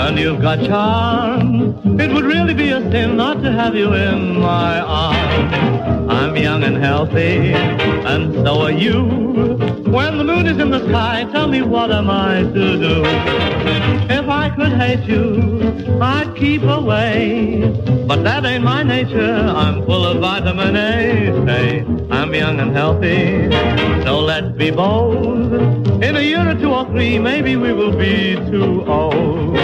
and you've got charm. It would really be a sin not to have you in my arms. I'm young and healthy, and so are you. When the moon is in the sky, tell me what am I to do? If I could hate you, I'd keep away. But that ain't my nature, I'm full of vitamin A. Say, I'm young and healthy, so let's be bold. In a year or 2 or 3, maybe we will be too old.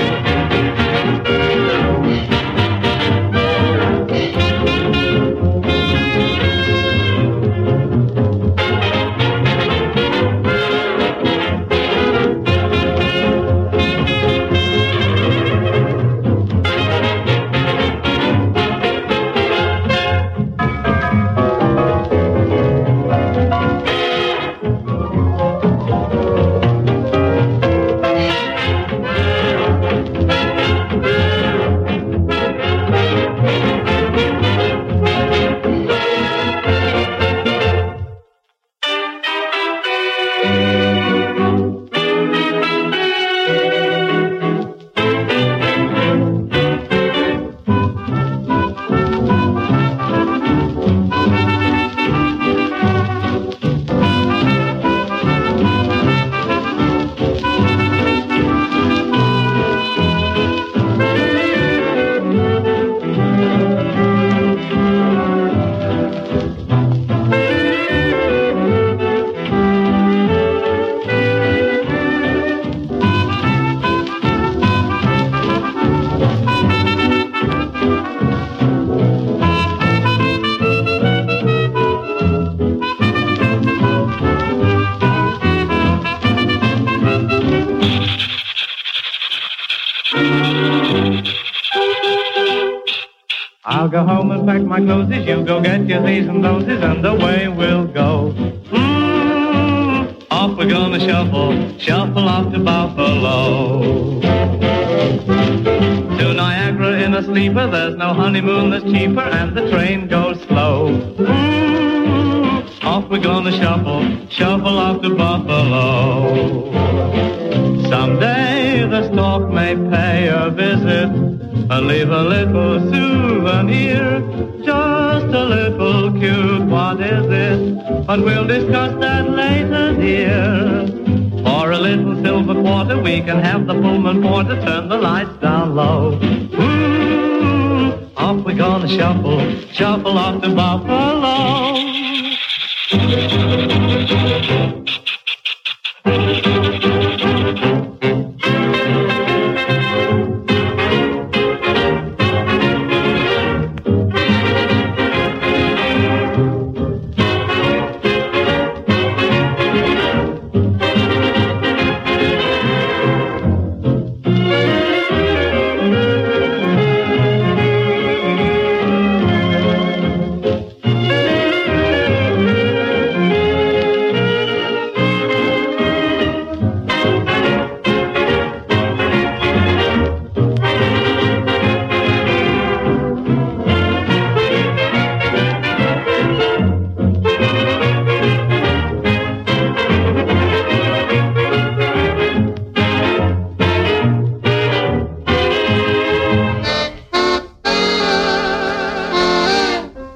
I'll go home and pack my clothes, you go get your these and those, and away we'll go. Off we're gonna shuffle, shuffle off to Buffalo. To Niagara in a sleeper, there's no honeymoon that's cheaper, and the train goes slow. Off we're gonna shuffle, shuffle off to Buffalo. Someday the stork may pay a visit and leave a little souvenir, just a little cute, what is it? But we'll discuss that later, dear. For a little silver quarter, we can have the Pullman porter turn the lights down low. Off we're gonna shuffle, shuffle off to Buffalo.